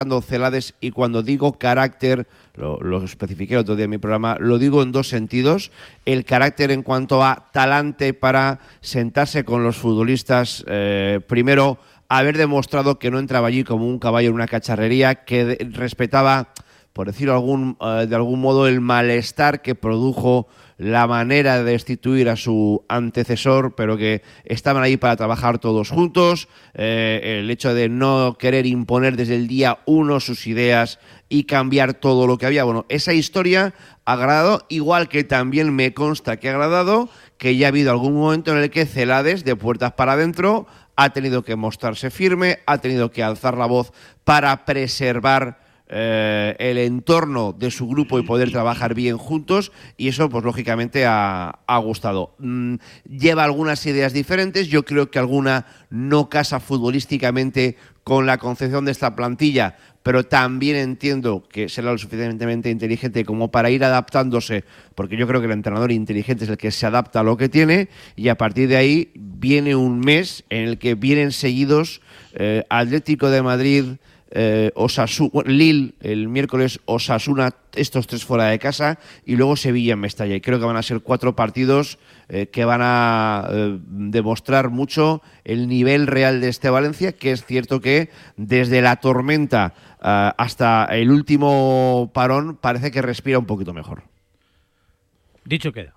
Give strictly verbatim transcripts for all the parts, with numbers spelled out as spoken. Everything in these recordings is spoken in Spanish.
Celades, y cuando digo carácter, lo, lo especifiqué el otro día en mi programa, lo digo en dos sentidos: el carácter en cuanto a talante para sentarse con los futbolistas, eh, primero haber demostrado que no entraba allí como un caballo en una cacharrería, que de, respetaba, por decirlo algún, uh, de algún modo, el malestar que produjo la manera de destituir a su antecesor, pero que estaban ahí para trabajar todos juntos, eh, el hecho de no querer imponer desde el día uno sus ideas y cambiar todo lo que había. Bueno, esa historia ha agradado, igual que también me consta que ha agradado que ya ha habido algún momento en el que Celades, de puertas para adentro, ha tenido que mostrarse firme, ha tenido que alzar la voz para preservar Eh, el entorno de su grupo y poder trabajar bien juntos, y eso pues lógicamente ha, ha gustado. Mm, lleva algunas ideas diferentes, yo creo que alguna no casa futbolísticamente con la concepción de esta plantilla, pero también entiendo que será lo suficientemente inteligente como para ir adaptándose, porque yo creo que el entrenador inteligente es el que se adapta a lo que tiene, y a partir de ahí viene un mes en el que vienen seguidos eh, Atlético de Madrid, Eh, Osasuna, Lille el miércoles, Osasuna, estos tres fuera de casa, y luego Sevilla en Mestalla. Y creo que van a ser cuatro partidos eh, que van a eh, demostrar mucho el nivel real de este Valencia, que es cierto que desde la tormenta uh, hasta el último parón parece que respira un poquito mejor. Dicho queda.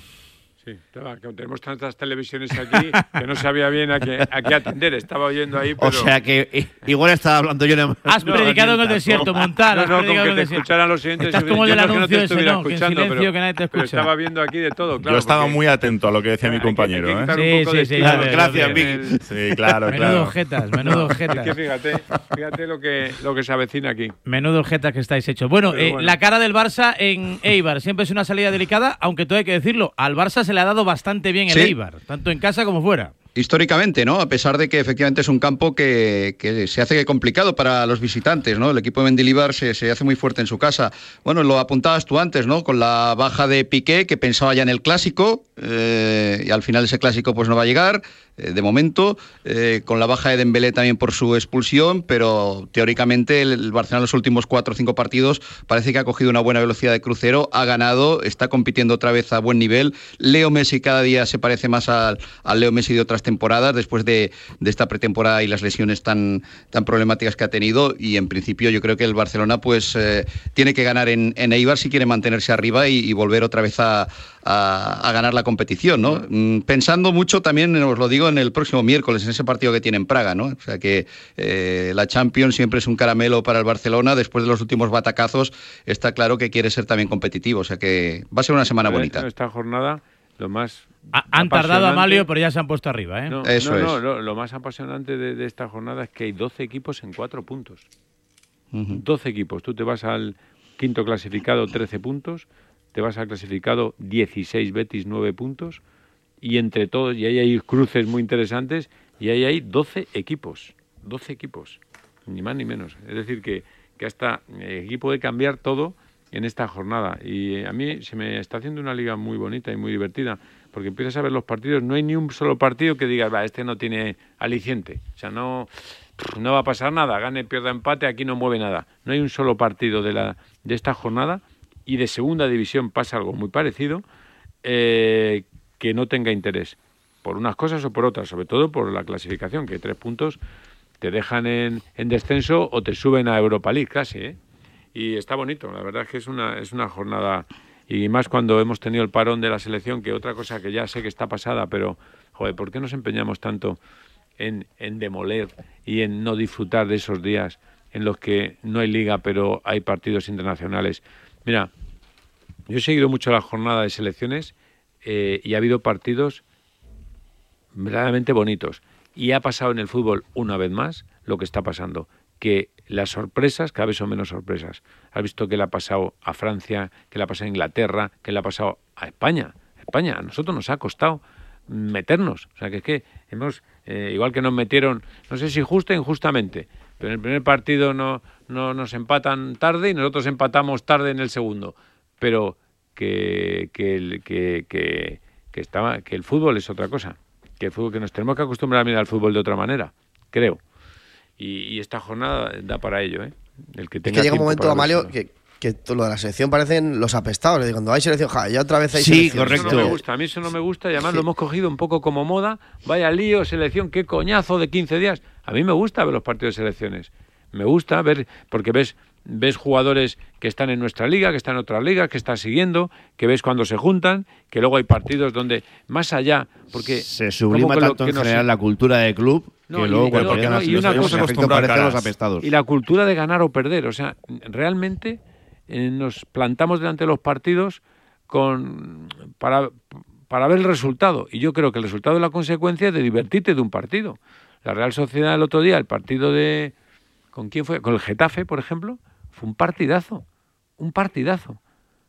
Sí, que tenemos tantas televisiones aquí que no sabía bien a qué, a qué atender. Estaba oyendo ahí, pero... O sea que igual estaba hablando yo... En... Has no, predicado en el desierto, Montana. No, no, con que te escucharan los siguientes... Estás como el del anuncio no ese, no, que en silencio, pero, que nadie te escucha. Pero estaba viendo aquí de todo, claro. Yo estaba porque... muy atento a lo que decía mi compañero. Hay que, hay que ¿eh? Sí, sí, sí. Claro, gracias, Vicky. Sí, claro, menudo claro. Ojetas, menudo ojetas. Es que fíjate, fíjate lo que, lo que se avecina aquí. Menudo ojetas que estáis hechos. Bueno, eh, bueno, la cara del Barça en Eibar siempre es una salida delicada, aunque todo hay que decirlo, al Barça se le ha dado bastante bien el sí. Eibar, tanto en casa como fuera. Históricamente, ¿no? A pesar de que efectivamente es un campo que, que se hace complicado para los visitantes, ¿no? El equipo de Mendilibar se, se hace muy fuerte en su casa. Bueno, lo apuntabas tú antes, ¿no? Con la baja de Piqué, que pensaba ya en el clásico, eh, y al final ese clásico pues no va a llegar, eh, de momento, eh, con la baja de Dembélé también por su expulsión, pero teóricamente el, el Barcelona en los últimos cuatro o cinco partidos parece que ha cogido una buena velocidad de crucero, ha ganado, está compitiendo otra vez a buen nivel. Leo Messi cada día se parece más al, al Leo Messi de otras temporadas, después de, de esta pretemporada y las lesiones tan, tan problemáticas que ha tenido, y en principio yo creo que el Barcelona pues eh, tiene que ganar en, en Eibar si quiere mantenerse arriba y, y volver otra vez a, a, a ganar la competición, ¿no? Mm, pensando mucho también, os lo digo, en el próximo miércoles, en ese partido que tiene en Praga, ¿no? O sea que eh, la Champions siempre es un caramelo para el Barcelona, después de los últimos batacazos está claro que quiere ser también competitivo, o sea que va a ser una semana bonita. En esta jornada lo más ha, han tardado a Amalio, pero ya se han puesto arriba, ¿eh? No, Eso no, es. no lo, lo más apasionante de, de esta jornada es que hay doce equipos en cuatro puntos. Uh-huh. doce equipos. Tú te vas al quinto clasificado, trece puntos. Te vas al clasificado, dieciséis, Betis, nueve puntos. Y entre todos, y ahí hay cruces muy interesantes, y ahí hay doce equipos. doce equipos. Ni más ni menos. Es decir, que, que hasta eh, aquí puede cambiar todo en esta jornada. Y eh, a mí se me está haciendo una liga muy bonita y muy divertida, porque empiezas a ver los partidos, no hay ni un solo partido que digas, va, este no tiene aliciente. O sea, no, no va a pasar nada, gane, pierda, empate, aquí no mueve nada. No hay un solo partido de, la, de esta jornada, y de segunda división pasa algo muy parecido, eh, que no tenga interés, por unas cosas o por otras, sobre todo por la clasificación, que tres puntos te dejan en, en descenso o te suben a Europa League casi, ¿eh? Y está bonito, la verdad es que es una, es una jornada, y más cuando hemos tenido el parón de la selección, que otra cosa que ya sé que está pasada, pero, joder, ¿por qué nos empeñamos tanto en, en demoler y en no disfrutar de esos días en los que no hay liga, pero hay partidos internacionales? Mira, yo he seguido mucho la jornada de selecciones eh, y ha habido partidos verdaderamente bonitos. Y ha pasado en el fútbol una vez más lo que está pasando, que las sorpresas cada vez son menos sorpresas. Has visto que le ha pasado a Francia, que le ha pasado a Inglaterra, que le ha pasado a España. España, a nosotros nos ha costado meternos. O sea, que es que hemos, eh, igual que nos metieron, no sé si justa o injustamente, pero en el primer partido no, no nos empatan tarde y nosotros empatamos tarde en el segundo. Pero que, que, que, que, que, estaba, que el fútbol es otra cosa. Que el fútbol, que nos tenemos que acostumbrar a mirar al fútbol de otra manera, creo. Y, y esta jornada da para ello, ¿eh? El que Es tenga que llega un tiempo momento, para Amalio, verlo. que, que todo lo de la selección parecen los apestados. Y cuando hay selección, ja, ya otra vez hay Sí, selección. correcto. Eso no me gusta, a mí eso no me gusta y además Sí. lo hemos cogido un poco como moda. Vaya lío, selección, qué coñazo de quince días. A mí me gusta ver los partidos de selecciones. Me gusta ver, porque ves ves jugadores que están en nuestra liga, que están en otras ligas, que estás siguiendo, que ves cuando se juntan, que luego hay partidos donde, más allá, porque... Se sublima como que lo- tanto que en nos- general la cultura de club No, que y- luego y- cuando no, llegan no, las y una selecciones, cosa en efecto, acostumbrada a parecen los caras. apestados. Y la cultura de ganar o perder, o sea, realmente eh, nos plantamos delante de los partidos con para, para ver el resultado. Y yo creo que el resultado es la consecuencia de divertirte de un partido. La Real Sociedad el otro día, el partido de... ¿Con quién fue? Con el Getafe, por ejemplo, fue un partidazo. Un partidazo.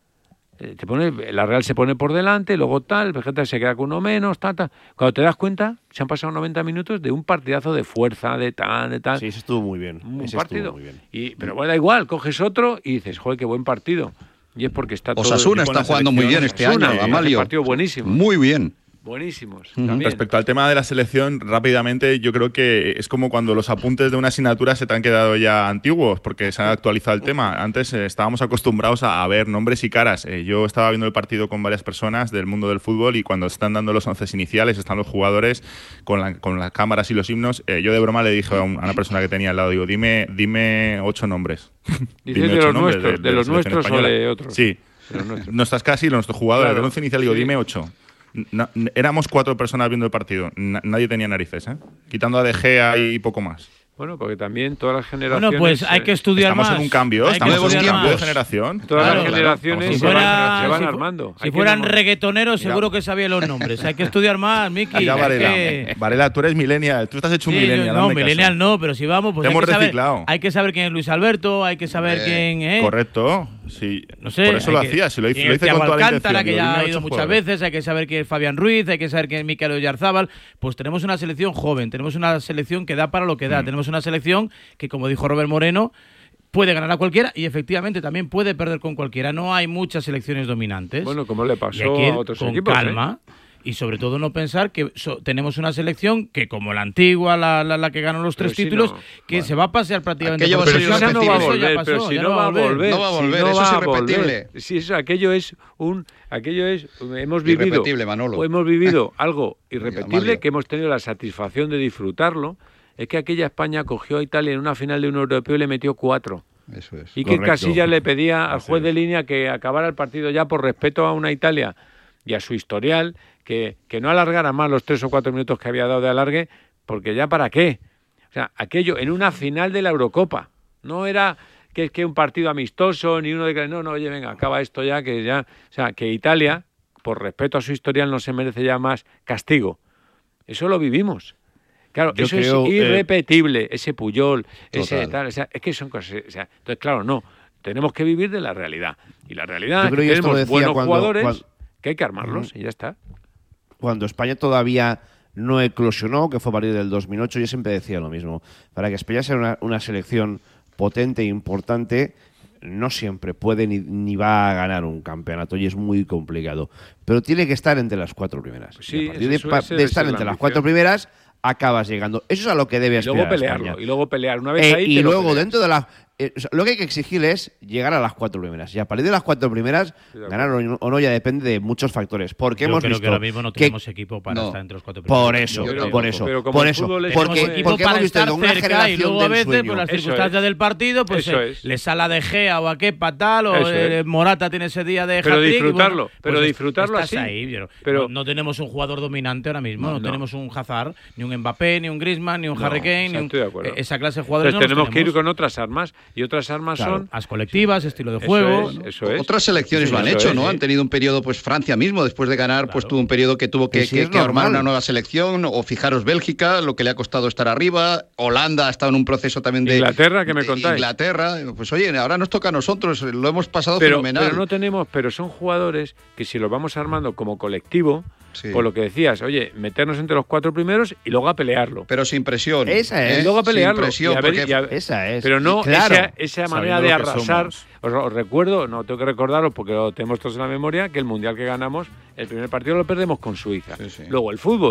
Eh, te pone, la Real se pone por delante, luego tal, el Getafe se queda con uno menos, tal, tal. Cuando te das cuenta, se han pasado noventa minutos de un partidazo de fuerza, de tal, de tal. Sí, ese estuvo muy bien. Un ese partido. estuvo muy bien. Y, pero bueno, da igual, coges otro y dices, joder, qué buen partido. Y es porque está todo... Osasuna y con está la jugando muy selección. bien este Osasuna, año, hace Amalio. partidos buenísimos. Muy bien. Buenísimos. Ujú. También. Respecto al tema de la selección, rápidamente, yo creo que es como cuando los apuntes de una asignatura se te han quedado ya antiguos, porque se ha actualizado el tema. Antes eh, estábamos acostumbrados a, a ver nombres y caras. Eh, yo estaba viendo el partido con varias personas del mundo del fútbol y cuando están dando los once iniciales, están los jugadores con, la- con las cámaras y los himnos. Eh, yo de broma le dije a, un- a una persona que tenía al lado, digo, dime, dime ocho nombres. ¿Dices Dime de ocho los nombres nuestros, de la los selección nuestros o española. de otros? Sí. De los nuestros. No estás casi, nuestros jugadores Claro, del once inicial, digo, sí. dime ocho. Na- n- éramos cuatro personas viendo el partido. Na- nadie tenía narices, ¿eh? Quitando a De Gea y poco más. Bueno, porque también todas las generaciones... Bueno, pues hay que eh, estudiar Estamos más. en un cambio, Hay que estamos en un estudiar cambio de más. generación. Todas Claro, las generaciones claro. Si se, van, fuera, se van si fu- armando. si Hay que fueran enamor- reggaetoneros, seguro Mira. que sabía los nombres. Hay que estudiar más, Miki. Mira, hay Varela. que- Varela, tú eres millennial. Tú estás hecho un Sí, millennial. no, hazme caso. millennial no, pero si vamos, pues Te hay hemos que, saber, reciclado. hay que saber quién es Luis Alberto, hay que saber Eh, quién es. Correcto. Sí. No sé. Por eso hay lo que- hacía. Si lo hice, quién lo es hice Thiago con toda la Alcántara, intención. que Digo, ya dime ha ocho ido muchas jugadores. veces, hay que saber quién es Fabián Ruiz, hay que saber quién es Mikel Oyarzabal. Pues tenemos una selección joven, tenemos una selección que da para lo que da, Mm. tenemos una selección que, como dijo Robert Moreno, puede ganar a cualquiera y efectivamente también puede perder con cualquiera. No hay muchas selecciones dominantes. Bueno, como le y hay pasó que ir a otros con equipos. ¿eh? calma. Y sobre todo no pensar que so- tenemos una selección que, como la antigua, la, la, la que ganó los Pero tres si títulos, no, que bueno. se va a pasear prácticamente Aquello por va a Pero ser si todos esa lados. no va a Eso ya volver, pasó, pero si ya no va a volver. No va a si volver, no eso va es a volver. irrepetible. Si eso, aquello es un, aquello es, hemos vivido, Irrepetible, Manolo. o hemos vivido algo irrepetible Amalio. que hemos tenido la satisfacción de disfrutarlo. Es que aquella España cogió a Italia en una final de un europeo y le metió cuatro. Eso es. Y que Correcto. Casillas le pedía al Así juez es. de línea que acabara el partido ya por respeto a una Italia y a su historial, que, que no alargara más los tres o cuatro minutos que había dado de alargue, porque ya para qué. O sea, aquello en una final de la Eurocopa. No era que es que un partido amistoso, ni uno de que no, no, oye, venga, acaba esto ya, que ya... O sea, que Italia, por respeto a su historial, no se merece ya más castigo. Eso lo vivimos. Claro, Yo eso creo, es eh, irrepetible, ese Puyol, ese Total. tal, o sea, es que son cosas, o sea, entonces claro, no, tenemos que vivir de la realidad. Y la realidad Yo es creo que que esto lo tenemos decía buenos cuando- jugadores cuando- que hay que armarlos y ya está. Cuando España todavía no eclosionó, que fue a partir del dos mil ocho, yo siempre decía lo mismo. Para que España sea una, una selección potente e importante, no siempre puede ni, ni va a ganar un campeonato y es muy complicado. Pero tiene que estar entre las cuatro primeras. Pues sí, y a partir eso de, suele pa- ser- de ser estar la entre las ambición. cuatro primeras, acabas llegando. Eso es a lo que debe Y luego aspirar pelearlo, España. y luego pelear. Una vez Eh, ahí y te lo luego peleas. dentro de la eh, o sea, lo que hay que exigirle es llegar a las cuatro primeras y a partir de las cuatro primeras de ganar o no, o no ya depende de muchos factores porque Yo hemos creo visto que ahora mismo no que- tenemos equipo para No. estar entre los cuatro primeros. por eso Yo por tampoco. eso Pero como por el eso fútbol es- Tenemos porque, equipo porque para hemos visto estar que una cerca y generación luego a del veces sueño por las Eso circunstancias es. del partido pues Eso eh, es. le sale a De Gea o a Kepa tal o Eso eh, es. Morata tiene ese día de Pero hat-trick y disfrutarlo, bueno, pero pues disfrutarlo estás así. ahí, pero, Pero- no, no tenemos un jugador dominante ahora mismo, no, No, no. tenemos un Hazard, ni un Mbappé, ni un Griezmann, ni un No, Harry Kane, o sea, ni un- estoy de acuerdo. eh, esa clase de jugadores Entonces no tenemos los que ir tenemos. con otras armas y otras armas Claro. son As colectivas, estilo de Eso juego. es, eso es. Otras selecciones Sí, lo han eso hecho, es, ¿no? sí. Han tenido un periodo, pues Francia mismo, después de ganar, pues Claro. tuvo un periodo que tuvo que, Sí, que- es que armar normal. una nueva selección, o fijaros Bélgica, lo que le ha costado estar arriba, Holanda ha estado en un proceso también de... Inglaterra, ¿qué me de contáis? Inglaterra, pues oye, ahora nos toca a nosotros, lo hemos pasado pero, fenomenal. pero no tenemos, pero son jugadores que si los vamos armando como colectivo, Sí. por lo que decías, oye, meternos entre los cuatro primeros y luego a pelearlo. Pero sin presión. Esa es. Y luego a pelearlo. Sin presión, y a ver- porque y a- esa es Pero no claro esa, esa manera Sabiendo de lo que arrasar. somos. Os, os recuerdo, no tengo que recordaros porque lo tenemos todos en la memoria, que el mundial que ganamos, el primer partido lo perdemos con Suiza. Sí, sí. Luego el fútbol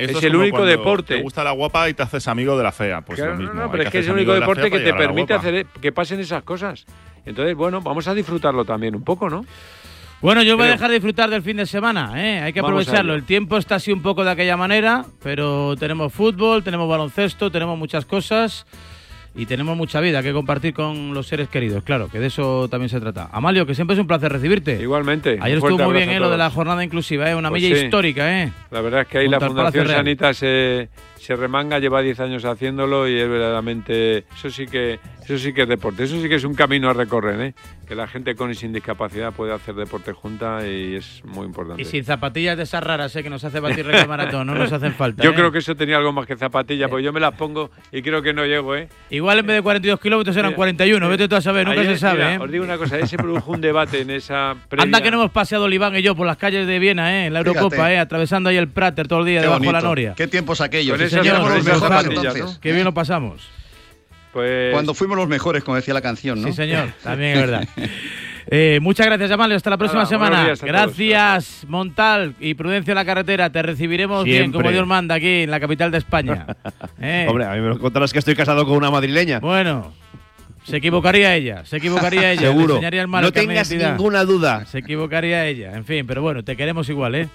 Esto es el como único cuando deporte. Te gusta la guapa y te haces amigo de la fea. Pues claro, lo mismo. No, no, pero Hay es que es el hacerse único amigo de la deporte fea que para te llegar a la permite guapa. hacer que pasen esas cosas. Entonces, bueno, vamos a disfrutarlo también un poco, ¿no? Bueno, yo voy Creo. a dejar de disfrutar del fin de semana, ¿eh? Hay que Vamos a aprovecharlo. ello. El tiempo está así un poco de aquella manera, pero tenemos fútbol, tenemos baloncesto, tenemos muchas cosas y tenemos mucha vida que compartir con los seres queridos. Claro, que de eso también se trata. Amalio, que siempre es un placer recibirte. Igualmente. Ayer un fuerte estuvo muy bien abrazo a ¿eh? Lo de la todos. jornada inclusiva, ¿eh? Una Pues milla sí. histórica, ¿eh? La verdad es que ahí Junto la al Palacio Fundación Real. Sanita se, se remanga, lleva diez años haciéndolo y es verdaderamente... Eso sí que eso sí que es deporte, eso sí que es un camino a recorrer, ¿eh? Que la gente con y sin discapacidad puede hacer deporte junta y es muy importante. Y sin zapatillas de esas raras, ¿eh? Que nos hace batir récord maratón, no nos hacen falta. Yo ¿eh? creo que eso tenía algo más que zapatillas, porque yo me las pongo y creo que no llego, ¿eh? Igual en vez de cuarenta y dos kilómetros eran Mira, cuarenta y uno, vete tú a saber, nunca Ayer, se sabe, mira, ¿eh? Os digo una cosa, ese produjo un debate en esa previa. Anda que no hemos paseado Oliván y yo por las calles de Viena, ¿eh? En la Eurocopa, Fíjate. ¿eh? Atravesando ahí el Prater todo el día Qué debajo de la bonito. noria. Qué tiempos aquellos. Con Sí, esas- señor, con los esas mejores zapatillas, entonces. Qué bien lo pasamos. Pues, Cuando fuimos los mejores, como decía la canción, ¿no? Sí, señor, también es verdad. Eh, muchas gracias, Amalio. Hasta la próxima Nada, semana. buenos días a todos. Gracias, Montal y Prudencia en la carretera. Te recibiremos bien, Siempre. como Dios manda, aquí en la capital de España. Eh, Hombre, a mí me lo contarás que estoy casado con una madrileña. Bueno, se equivocaría ella, se equivocaría ella. Le Seguro. enseñaría el mal No el carnet de tengas identidad. ninguna duda. Se equivocaría ella. En fin, pero bueno, te queremos igual, ¿eh?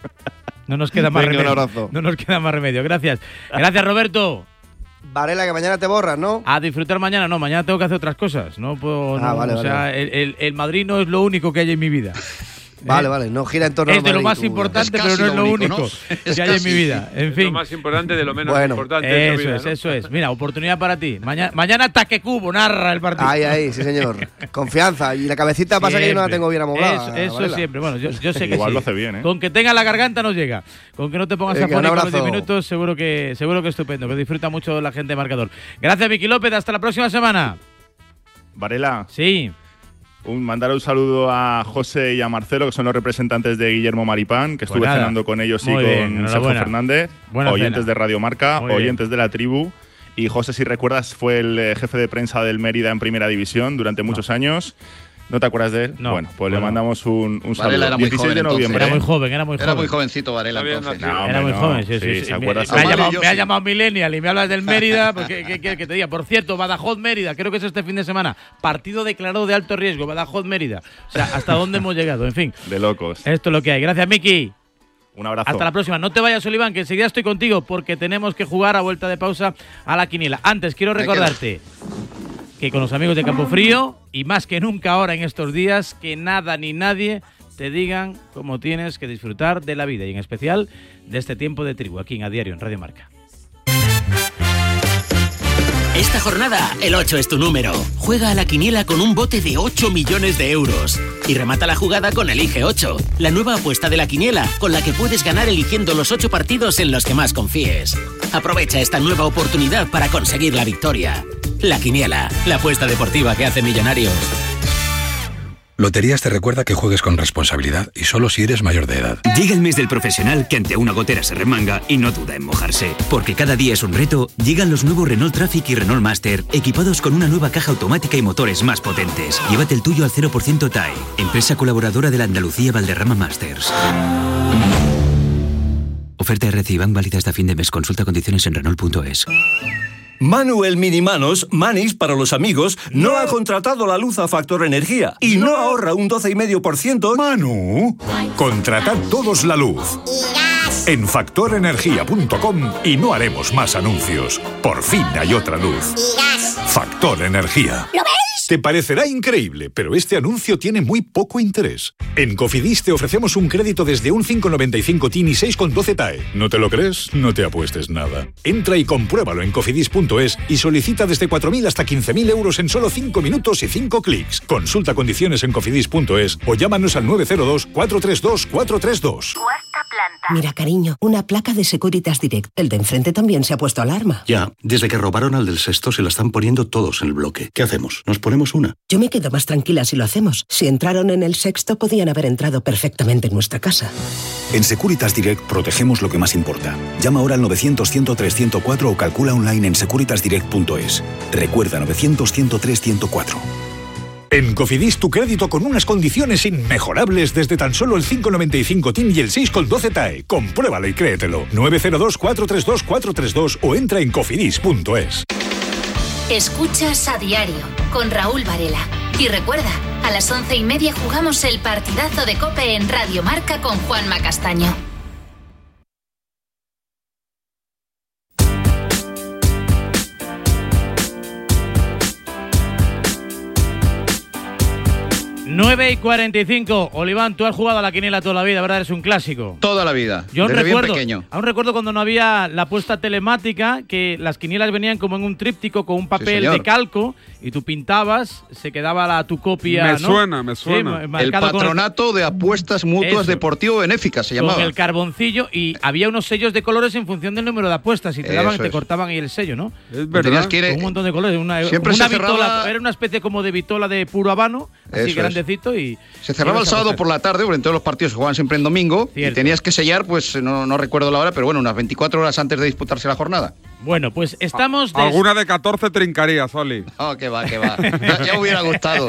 No nos queda más Venga, un remedio. abrazo. No nos queda más remedio. Gracias. Gracias, Roberto. Varela, que mañana te borras, ¿no? A disfrutar mañana. No, mañana tengo que hacer otras cosas. No puedo. Ah, no, vale, o sea, vale. el, el, el Madrid no es lo único que hay en mi vida. Vale, ¿Eh? vale, no gira en torno al Es de lo Madrid, más tú. importante, Es pero casi no es lo lo único, único ¿no? Es que hay en casi. mi vida. En es fin. lo más importante de lo menos Bueno, importante de tu Eso vida, es, ¿no? eso es. Mira, oportunidad para ti. Mañana, mañana Taque Cubo narra el partido. Ahí, ahí, sí, señor. Confianza. Y la cabecita pasa que yo no la Siempre. tengo bien amoblada. Eso, eso Varela. siempre. Bueno, yo, yo sé que Igual sí. lo hace bien, ¿eh? Con que tenga la garganta nos llega. Con que no te pongas Venga, un afónico a los abrazo. diez minutos, seguro que, seguro que estupendo. Que disfruta mucho la gente de Marcador. Gracias, Miki López. Hasta la próxima semana. Varela, Sí. un, mandar un saludo a José y a Marcelo, que son los representantes de Guillermo Maripán, que Pues estuve nada. cenando con ellos y Muy con bien, Sergio enhorabuena. Fernández, Buena oyentes cena. de Radio Marca, Muy bien. oyentes de la tribu. Y José, si recuerdas, fue el eh, jefe de prensa del Mérida en Primera División durante muchos años. ¿No te acuerdas de él? No. Bueno, pues Bueno. le mandamos un, un saludo. Varela era muy dieciséis joven de entonces. noviembre. Era muy joven, era muy joven. Era muy jovencito Varela Está bien entonces. nacido. No, Era muy no. joven, sí, sí. Sí, sí. ¿se Me, acuerda? me ha Amalio, llamado, yo me ha sí. llamado Millennial y me hablas del Mérida. Pues, ¿qué, qué quieres que te diga? Por cierto, Badajoz-Mérida, creo que es este fin de semana. Partido declarado de alto riesgo, Badajoz-Mérida. O sea, ¿hasta dónde hemos llegado? En fin, De locos. esto es lo que hay. Gracias, Miki. Un abrazo. Hasta la próxima. No te vayas, Oliván, que enseguida estoy contigo porque tenemos que jugar a vuelta de pausa a la quiniela. Antes, quiero Me recordarte que con los amigos de Campofrío, y más que nunca ahora en estos días, que nada ni nadie te digan cómo tienes que disfrutar de la vida y en especial de este tiempo de tribu aquí en A Diario en Radio Marca. Esta jornada, el ocho es tu número. Juega a la quiniela con un bote de ocho millones de euros. Y remata la jugada con Elige ocho, la nueva apuesta de la quiniela, con la que puedes ganar eligiendo los ocho partidos en los que más confíes. Aprovecha esta nueva oportunidad para conseguir la victoria. La quiniela, la apuesta deportiva que hace millonarios. Loterías te recuerda que juegues con responsabilidad y solo si eres mayor de edad. Llega el mes del profesional que ante una gotera se remanga y no duda en mojarse. Porque cada día es un reto, llegan los nuevos Renault Traffic y Renault Master, equipados con una nueva caja automática y motores más potentes. Llévate el tuyo al cero por ciento T A E, empresa colaboradora de la Andalucía Valderrama Masters. Oferta R C I Bank válida hasta fin de mes. Consulta condiciones en Renault punto es. Manuel Minimanos, Manis para los amigos, no ha contratado la luz a Factor Energía y no ahorra un doce coma cinco por ciento. Manu, contratad todos la luz en factor energía punto com y no haremos más anuncios. Por fin hay otra luz. Factor Energía. ¿Lo ves? Te parecerá increíble, pero este anuncio tiene muy poco interés. En Cofidis te ofrecemos un crédito desde un cinco coma noventa y cinco T I N y seis coma doce T A E. ¿No te lo crees? No te apuestes nada. Entra y compruébalo en cofidis punto es y solicita desde cuatro mil hasta quince mil euros en solo cinco minutos y cinco clics. Consulta condiciones en cofidis punto es o llámanos al nueve cero dos, cuatro tres dos, cuatro tres dos. Cuarta planta. Mira, cariño, una placa de Securitas Direct. El de enfrente también se ha puesto alarma. Ya, desde que robaron al del sexto se la están poniendo todos en el bloque. ¿Qué hacemos? ¿Nos ponemos una? Yo me quedo más tranquila si lo hacemos. Si entraron en el sexto, podían haber entrado perfectamente en nuestra casa. En Securitas Direct protegemos lo que más importa. Llama ahora al novecientos, ciento tres, ciento cuatro o calcula online en securitas direct punto es. Recuerda novecientos, ciento tres, ciento cuatro. En Cofidis tu crédito con unas condiciones inmejorables desde tan solo el cinco coma noventa y cinco T I N y el seis coma doce T A E. Compruébalo y créetelo. nueve cero dos, cuatro tres dos, cuatro tres dos o entra en cofidis punto es. Escuchas a diario con Raúl Varela. Y recuerda, a las once y media jugamos el partidazo de COPE en Radio Marca con Juanma Castaño. nueve y cuarenta y cinco. Oliván, tú has jugado a la quiniela toda la vida, ¿verdad? Eres un clásico. Toda la vida. Yo desde recuerdo, bien pequeño. Aún recuerdo cuando no había la apuesta telemática, que las quinielas venían como en un tríptico con un papel Sí, de calco y tú pintabas, se quedaba la, tu copia. Me ¿no? suena, me suena. Sí, el patronato el, de apuestas mutuas Eso. deportivo benéficas se llamaba. Con el carboncillo, y había unos sellos de colores en función del número de apuestas y te daban, Eso te es. cortaban ahí el sello, ¿no? Es verdad. Tenías que ir, Con un montón de colores. Una, siempre una se vitola, cerraba- era una especie como de vitola de puro habano, así Eso grandecito y... Se cerraba el sábado por la tarde, porque en todos los partidos se jugaban siempre en domingo. Cierto. Y tenías que sellar, pues no, no recuerdo la hora, pero bueno, unas veinticuatro horas antes de disputarse la jornada. Bueno, pues estamos... des- Alguna de catorce trincarías, Oli. Oh, que va, que va. Ya, ya me hubiera gustado.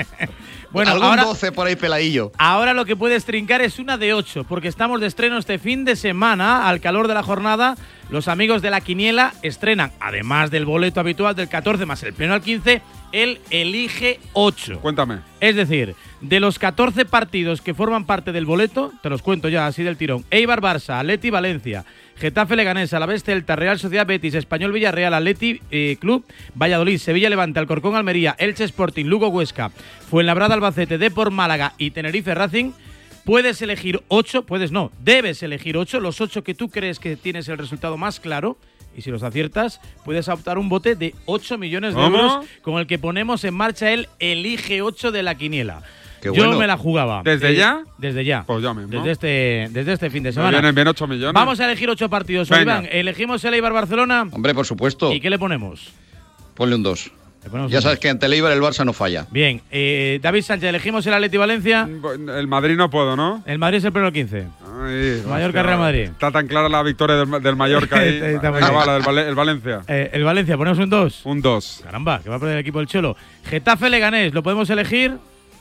Bueno, Algún ahora- doce por ahí peladillo. Ahora lo que puedes trincar es una de ocho, porque estamos de estreno este fin de semana. Al calor de la jornada, los amigos de la quiniela estrenan, además del boleto habitual del catorce más el pleno al quince, el Elige ocho. Cuéntame. Es decir, de los catorce partidos que forman parte del boleto, te los cuento ya así del tirón: Eibar Barça, Atleti Valencia, Getafe Leganés, Alavés Celta, Real Sociedad Betis, Español Villarreal, Atleti eh, Club, Valladolid, Sevilla Levante, Alcorcón Almería, Elche Sporting, Lugo Huesca, Fuenlabrada Albacete, Depor Málaga y Tenerife Racing. Puedes elegir ocho, puedes no, debes elegir ocho, los ocho que tú crees que tienes el resultado más claro. Y si los aciertas, puedes optar un bote de ocho millones de ¿Cómo? euros con el que ponemos en marcha el Elige ocho de la quiniela. Qué Yo bueno. me la jugaba. ¿Desde Eh, ya? Desde ya. Pues ya mismo. Desde este, desde este fin de Me semana. vienen bien ocho millones. Vamos a elegir ocho partidos. Venga. Oliván, elegimos el Eibar Barcelona. Hombre, por supuesto. ¿Y qué le ponemos? Ponle un dos. Le ponemos Ya un sabes dos. que ante el Eibar el Barça no falla. Bien, eh, David Sánchez, elegimos el Atleti Valencia. El Madrid no puedo, ¿no? El Madrid es el pleno quince. Ay, Mallorca, hostia, Real Madrid. Está tan clara la victoria del, del Mallorca ahí. Está muy Venga, bien. va, la del Vale- el Valencia. Eh, el Valencia, ponemos un dos. Un dos. Caramba, que va a perder el equipo del Cholo. Getafe Leganés, ¿lo podemos elegir?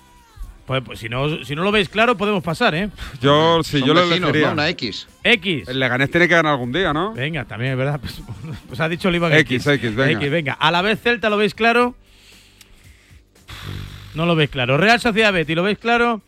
Pues, pues si, no, si no lo veis claro, podemos pasar, ¿eh? Yo, sí, Son yo lo vecinos, elegiría. ¿no? Una X. X. El Leganés tiene que ganar algún día, ¿no? Venga, también es verdad. Pues, pues ha dicho Oliván X, X, venga. X, venga. A la vez Celta, ¿lo veis claro? No lo veis claro. Real Sociedad Betis, ¿lo veis claro?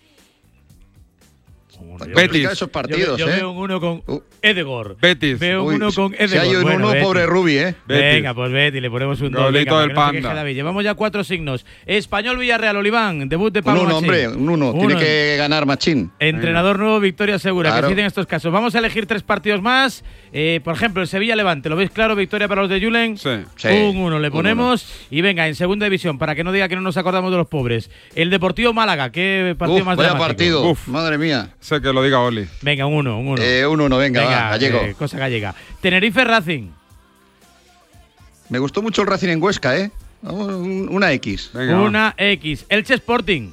Yo- Complica esos partidos, yo, yo ¿eh? veo un uno con Uh. Edegor. Betis. Veo Uy, uno con Edegor. si hay un Bueno, uno, Betis. pobre Rubi, ¿eh? Betis. Venga, pues Betty, le ponemos un dos. Golito Venga, para del que no se queje Panda. David. Llevamos ya cuatro signos. Español Villarreal, Oliván, debut de Un Pablo uno, Machín. hombre, un uno. Tiene que ganar Machín. Entrenador nuevo, victoria segura, Claro. que se dice en estos casos. Vamos a elegir tres partidos más. Eh, por ejemplo, el Sevilla-Levante, ¿lo veis claro? Victoria para los de Julen. Sí. Sí, un uno le un ponemos. Y venga, en segunda división, para que no diga que no nos acordamos de los pobres. El Deportivo Málaga, ¿qué partido Uf, más vaya dramático? partido. Uf. Madre mía. Sé que lo diga Oli. Venga, un uno, un uno. Eh, un uno, venga, va, gallego. eh, cosa gallega. Tenerife Racing. Me gustó mucho el Racing en Huesca, ¿eh? Vamos, un- una X. Venga. va. Una X. Elche Sporting.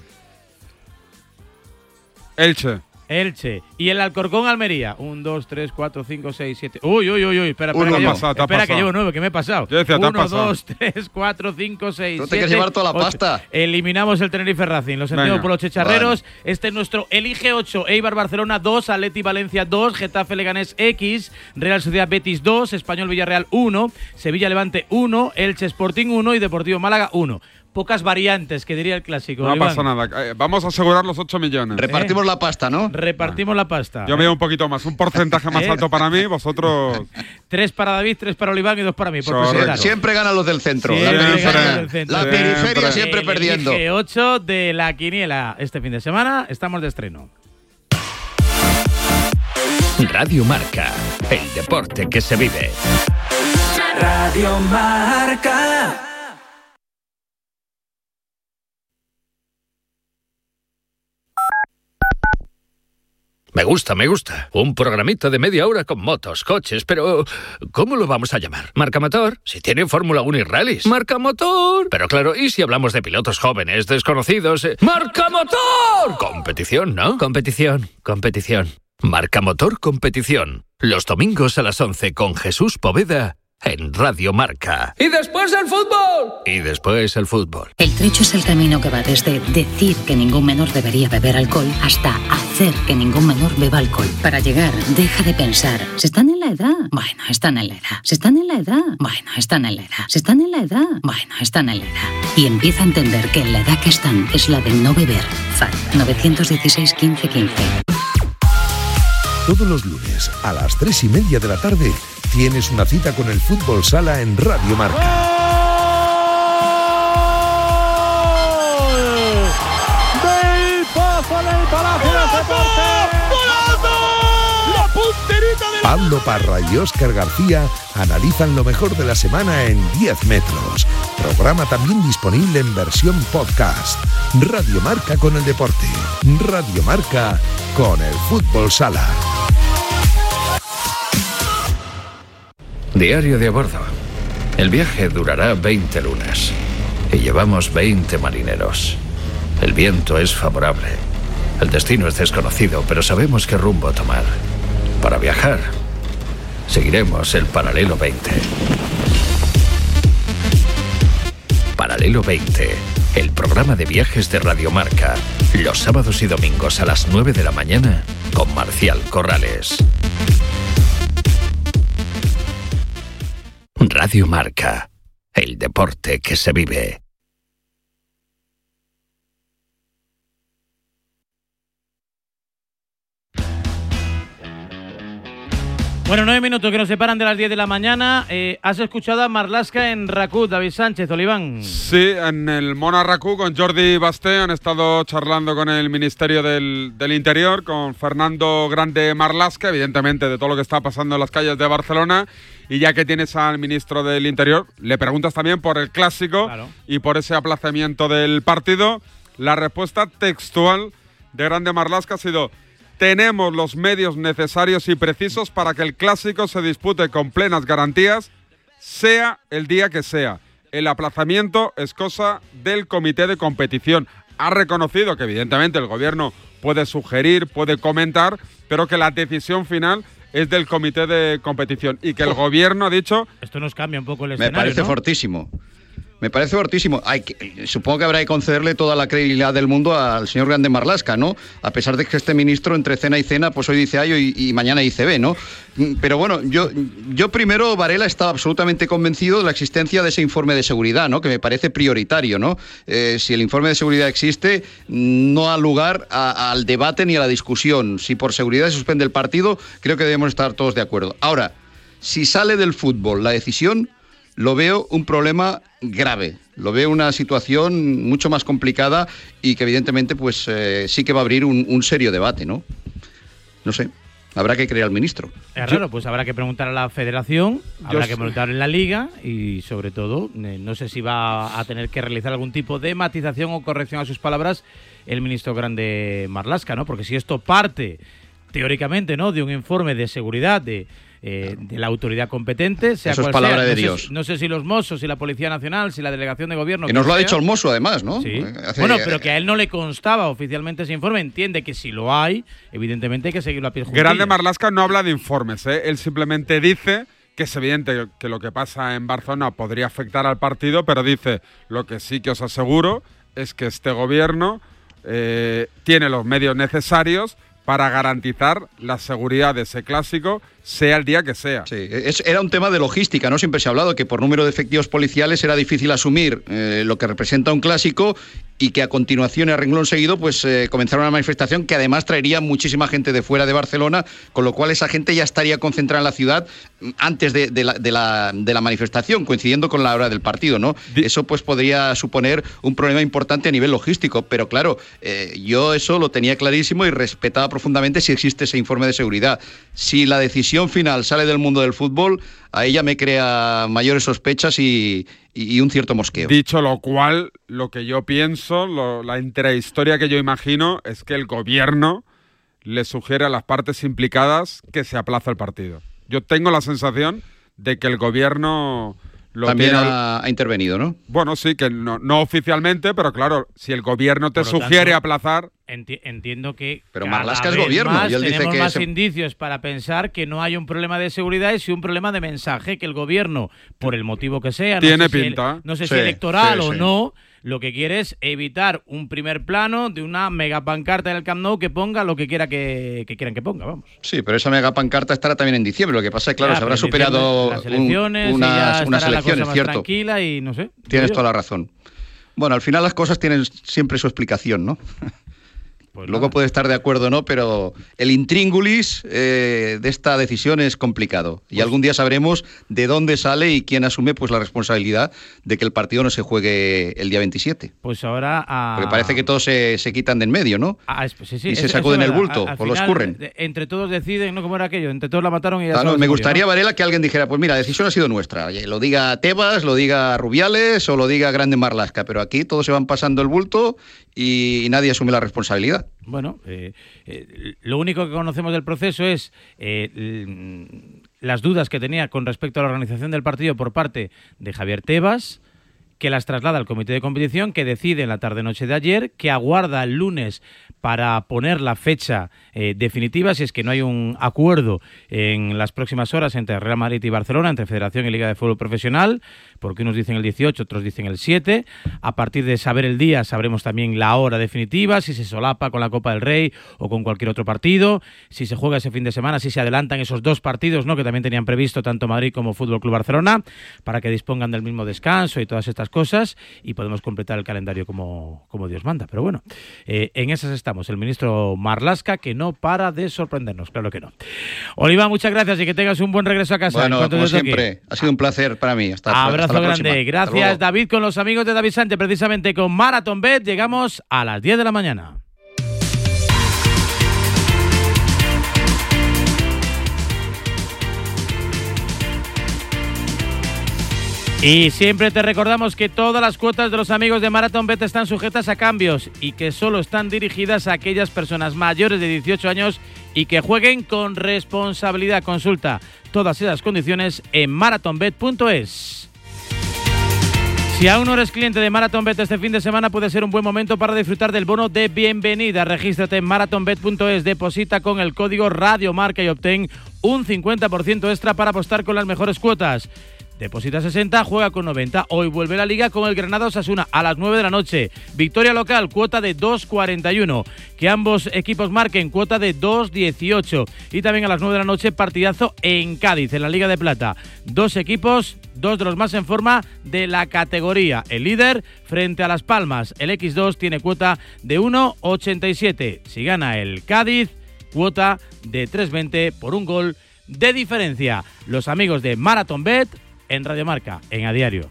Elche. Elche. Y el Alcorcón Almería. Un, dos, tres, cuatro, cinco, seis, siete. Uy, uy, uy, uy. Espera, espera, Uno, que, te llevo, has pasado, te has espera que pasado. llevo nueve, que me he pasado. Yo decía, te has Uno, pasado. dos, tres, cuatro, cinco, seis, Tú te siete, quieres llevar toda la ocho. pasta. Eliminamos el Tenerife Racing. Lo sentimos Venga. por los chicharreros. Este es nuestro Elige ocho. Eibar Barcelona dos, Atleti Valencia dos, Getafe Leganés X, Real Sociedad Betis dos, Español Villarreal uno, Sevilla Levante uno, Elche Sporting uno y Deportivo Málaga uno. Pocas variantes, que diría el clásico. No Oliván. pasa nada. Eh, vamos a asegurar los ocho millones. Repartimos la pasta, ¿no? Repartimos la pasta. Yo me llevo un poquito más. Un porcentaje más ¿Eh? alto para mí, vosotros. Tres para David, tres para Oliván y dos para mí. Por Correcto. considerar. Siempre ganan los del centro. Siempre la ganan periferia, los del centro. la Siempre. periferia siempre El perdiendo. Elige ocho de la quiniela. Este fin de semana estamos de estreno. Radio Marca, el deporte que se vive. Radio Marca. Me gusta, me gusta. Un programita de media hora con motos, coches, pero ¿cómo lo vamos a llamar? ¿Marca Motor? Si tiene Fórmula uno y rallies. ¡Marca Motor! Pero claro, ¿y si hablamos de pilotos jóvenes, desconocidos? Eh, ¡Marca Motor! Competición, ¿no? Competición, competición. Marca Motor Competición. Los domingos a las once con Jesús Poveda en Radio Marca. ¡Y después el fútbol! Y después el fútbol. El trecho es el camino que va desde decir que ningún menor debería beber alcohol hasta hacer que ningún menor beba alcohol. Para llegar, deja de pensar. ¿Se están en la edad? Bueno, están en la edad. ¿Se están en la edad? Bueno, están en la edad. ¿Se están en la edad? Bueno, están en la edad. Y empieza a entender que en la edad que están es la de no beber. F A D nueve uno seis, quince, quince. Todos los lunes a las tres y media de la tarde tienes una cita con el Fútbol Sala en Radio Marca. ¡Del Pozo en el Palacio de Deportes! ¡Golazo! ¡La punterita de la... Pablo Parra y Óscar García analizan lo mejor de la semana en diez metros. Programa también disponible en versión podcast. Radio Marca con el deporte. Radio Marca con el Fútbol Sala. Diario de a bordo. El viaje durará veinte lunas y llevamos veinte marineros. El viento es favorable. El destino es desconocido, pero sabemos qué rumbo tomar. Para viajar, seguiremos el Paralelo veinte. Paralelo veinte, el programa de viajes de Radio Marca, los sábados y domingos a las nueve de la mañana con Marcial Corrales. Radio Marca, el deporte que se vive. Bueno, nueve minutos que nos separan de las diez de la mañana. Eh, ¿Has escuchado a Marlaska en RACU, David Sánchez, Oliván? Sí, en el Mona RACU con Jordi Basté han estado charlando con el Ministerio del, del Interior, con Fernando Grande Marlaska, evidentemente de todo lo que está pasando en las calles de Barcelona. Y ya que tienes al ministro del Interior, le preguntas también por el Clásico, claro, y por ese aplazamiento del partido. La respuesta textual de Grande Marlaska ha sido: tenemos los medios necesarios y precisos para que el Clásico se dispute con plenas garantías, sea el día que sea. El aplazamiento es cosa del comité de competición. Ha reconocido que evidentemente el gobierno puede sugerir, puede comentar, pero que la decisión final es del comité de competición y que el gobierno ha dicho... Esto nos cambia un poco el Me escenario, parece ¿no? fortísimo. Me parece fortísimo. Hay que, supongo que habrá que concederle toda la credibilidad del mundo al señor Grande Marlaska, ¿no? A pesar de que este ministro entre cena y cena, pues hoy dice A y, y mañana dice B, ¿no? Pero bueno, yo, yo primero, Varela, estaba absolutamente convencido de la existencia de ese informe de seguridad, ¿no? Que me parece prioritario, ¿no? Eh, si el informe de seguridad existe, no da lugar a, al debate ni a la discusión. Si por seguridad se suspende el partido, creo que debemos estar todos de acuerdo. Ahora, si sale del fútbol la decisión, lo veo un problema grave, lo veo una situación mucho más complicada y que evidentemente pues eh, sí que va a abrir un, un serio debate, ¿no? No sé, habrá que creer al ministro. Es raro, pues habrá que preguntar a la federación, habrá Yo que preguntar en la liga y sobre todo, eh, no sé si va a tener que realizar algún tipo de matización o corrección a sus palabras el ministro Grande Marlaska, ¿no? Porque si esto parte teóricamente, ¿no?, de un informe de seguridad de Eh, de la autoridad competente, sea Eso cual es palabra sea. de no Dios. Sé, no sé si los Mossos, si la Policía Nacional, si la Delegación de Gobierno... Que nos lo ha sea. dicho el Mosso, además, ¿no? Sí. Hace... Bueno, pero que a él no le constaba oficialmente ese informe. Entiende que si lo hay, evidentemente hay que seguirlo a pie juntillas. Grande Marlaska no habla de informes, ¿eh? Él simplemente dice que es evidente que lo que pasa en Barcelona podría afectar al partido, pero dice, lo que sí que os aseguro es que este gobierno eh, tiene los medios necesarios para garantizar la seguridad de ese Clásico, sea el día que sea. Sí, es, era un tema de logística, ¿no? Siempre se ha hablado que por número de efectivos policiales era difícil asumir eh, lo que representa un Clásico y que a continuación, a renglón seguido, pues eh, comenzaron una manifestación que además traería muchísima gente de fuera de Barcelona, con lo cual esa gente ya estaría concentrada en la ciudad antes de, de, la, de, la, de la manifestación, coincidiendo con la hora del partido, ¿no? Eso pues podría suponer un problema importante a nivel logístico, pero claro, eh, yo eso lo tenía clarísimo y respetaba profundamente si existe ese informe de seguridad. Si la decisión final sale del mundo del fútbol, a ella me crea mayores sospechas y, y, y un cierto mosqueo. Dicho lo cual, lo que yo pienso, lo, la intrahistoria que yo imagino es que el gobierno le sugiere a las partes implicadas que se aplace el partido. Yo tengo la sensación de que el gobierno lo también tiene... ha, ha intervenido, ¿no? Bueno, sí, que no, no oficialmente, pero claro, si el gobierno te sugiere aplazar, Enti- entiendo que Pero cada Marlaska es vez gobierno, más y él dice tenemos que más se- indicios para pensar que no hay un problema de seguridad y sí un problema de mensaje, que el gobierno, por el motivo que sea, no Tiene sé si pinta. el- no sé Sí, si electoral sí, o sí. no, lo que quiere es evitar un primer plano de una mega pancarta en el Camp Nou que ponga lo que quiera que, que quieran que ponga, vamos. Sí, pero esa mega pancarta estará también en diciembre. Lo que pasa es que, claro, Ya, se habrá pero en superado diciembre, las elecciones, un- y ya unas, estará unas la cosa elecciones, más ¿cierto? tranquila y no sé. Tienes digo toda yo. la razón. Bueno, al final las cosas tienen siempre su explicación, ¿no? Pues Luego puede estar de acuerdo o no, pero el intríngulis eh, de esta decisión es complicado. Y algún día sabremos de dónde sale y quién asume pues la responsabilidad de que el partido no se juegue el día veintisiete. Pues ahora a... Porque parece que todos se, se quitan de en medio, ¿no? Ah, es- sí, sí, y se eso- sacuden eso el es verdad. bulto, Al o lo final, escurren. de- Entre todos deciden, ¿no? ¿Cómo era aquello? Entre todos la mataron y ya Claro, solo me se murió, gustaría, ¿no? Varela, que alguien dijera, pues mira, la decisión ha sido nuestra. Oye, lo diga Tebas, lo diga Rubiales o lo diga Grande Marlaska, pero aquí todos se van pasando el bulto y, y nadie asume la responsabilidad. Bueno, eh, eh, lo único que conocemos del proceso es eh, l- las dudas que tenía con respecto a la organización del partido por parte de Javier Tebas, que las traslada al comité de competición, que decide en la tarde-noche de ayer, que aguarda el lunes para poner la fecha eh, definitiva, si es que no hay un acuerdo en las próximas horas entre Real Madrid y Barcelona, entre Federación y Liga de Fútbol Profesional, porque unos dicen el dieciocho, otros dicen el siete. A partir de saber el día, sabremos también la hora definitiva, si se solapa con la Copa del Rey o con cualquier otro partido, si se juega ese fin de semana, si se adelantan esos dos partidos, ¿no?, que también tenían previsto tanto Madrid como Fútbol Club Barcelona, para que dispongan del mismo descanso y todas estas cosas, y podemos completar el calendario como, como Dios manda. Pero bueno, eh, en esas estamos. El ministro Marlaska, que no para de sorprendernos, claro que no. Oliva, muchas gracias y que tengas un buen regreso a casa. Bueno, en cuanto como te toque. siempre, ha sido un placer para mí. Hasta, hasta Abrazo la grande. próxima. Hasta Gracias, luego. David, con los amigos de David Sante, precisamente con Marathon Bet. Llegamos a las diez de la mañana. Y siempre te recordamos que todas las cuotas de los amigos de Marathon Bet están sujetas a cambios y que solo están dirigidas a aquellas personas mayores de dieciocho años y que jueguen con responsabilidad. Consulta todas esas condiciones en marathon bet punto es. Si aún no eres cliente de Marathon Bet este fin de semana, puede ser un buen momento para disfrutar del bono de bienvenida. Regístrate en marathon bet punto es, deposita con el código Radiomarca y obtén un cincuenta por ciento extra para apostar con las mejores cuotas. Deposita sesenta, juega con noventa. Hoy vuelve la Liga con el Granada Osasuna a las nueve de la noche. Victoria local, cuota de dos cuarenta y uno. Que ambos equipos marquen, cuota de dos dieciocho. Y también a las nueve de la noche, partidazo en Cádiz, en la Liga de Plata. Dos equipos, dos de los más en forma de la categoría. El líder frente a Las Palmas. El equis dos tiene cuota de uno ochenta y siete. Si gana el Cádiz, cuota de tres veinte por un gol de diferencia. Los amigos de Marathon Bet en Radio Marca, en A Diario.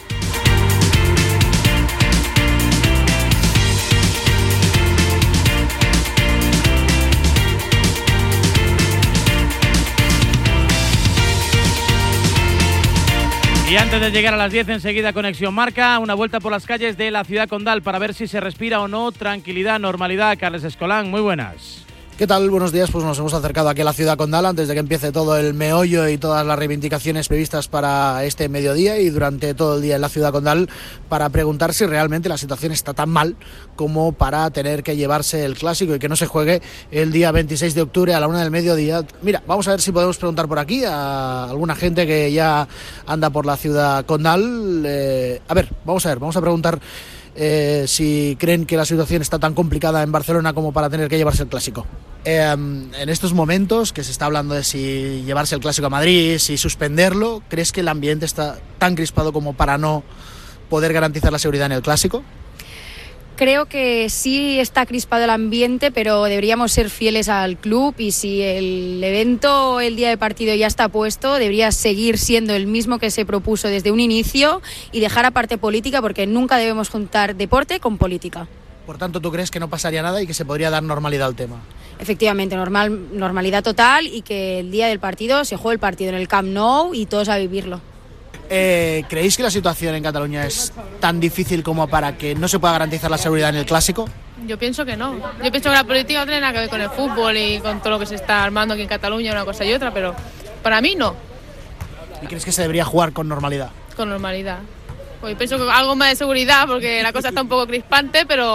Y antes de llegar a las diez, enseguida Conexión Marca, una vuelta por las calles de la ciudad condal para ver si se respira o no tranquilidad, normalidad. Carles Escolán, muy buenas. ¿Qué tal? Buenos días. Pues nos hemos acercado aquí a la ciudad condal antes de que empiece todo el meollo y todas las reivindicaciones previstas para este mediodía y durante todo el día en la ciudad condal, para preguntar si realmente la situación está tan mal como para tener que llevarse el clásico y que no se juegue el día veintiséis de octubre a la una del mediodía. Mira, vamos a ver si podemos preguntar por aquí a alguna gente que ya anda por la ciudad condal. Eh, a ver, vamos a ver, vamos a preguntar Eh, si creen que la situación está tan complicada en Barcelona como para tener que llevarse el clásico. Eh, en estos momentos que se está hablando de si llevarse el clásico a Madrid, si suspenderlo, ¿crees que el ambiente está tan crispado como para no poder garantizar la seguridad en el clásico? Creo que sí está crispado el ambiente, pero deberíamos ser fieles al club y si el evento, el día de partido ya está puesto, debería seguir siendo el mismo que se propuso desde un inicio y dejar aparte política, porque nunca debemos juntar deporte con política. Por tanto, ¿tú crees que no pasaría nada y que se podría dar normalidad al tema? Efectivamente, normal, normalidad total y que el día del partido se juegue el partido en el Camp Nou y todos a vivirlo. Eh, ¿Creéis que la situación en Cataluña es tan difícil como para que no se pueda garantizar la seguridad en el clásico? Yo pienso que no. Yo pienso que la política no tiene nada que ver con el fútbol y con todo lo que se está armando aquí en Cataluña, una cosa y otra, pero para mí no. ¿Y crees que se debería jugar con normalidad? Con normalidad. Pues pienso que algo más de seguridad porque la cosa está un poco crispante, pero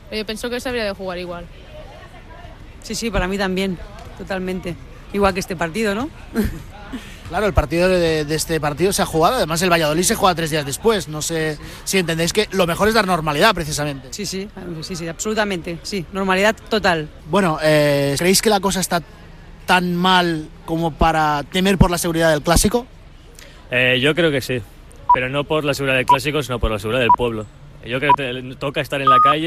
Pero yo pienso que se habría de jugar igual. Sí, sí, para mí también, totalmente. Igual que este partido, ¿no? Claro, el partido de, de este partido se ha jugado, además el Valladolid se juega tres días después. No sé si entendéis que lo mejor es dar normalidad, precisamente. Sí, sí, sí, sí, absolutamente, sí, normalidad total. Bueno, eh, ¿creéis que la cosa está tan mal como para temer por la seguridad del Clásico? Eh, yo creo que sí, pero no por la seguridad del Clásico, sino por la seguridad del pueblo. Yo creo que te, toca estar en la calle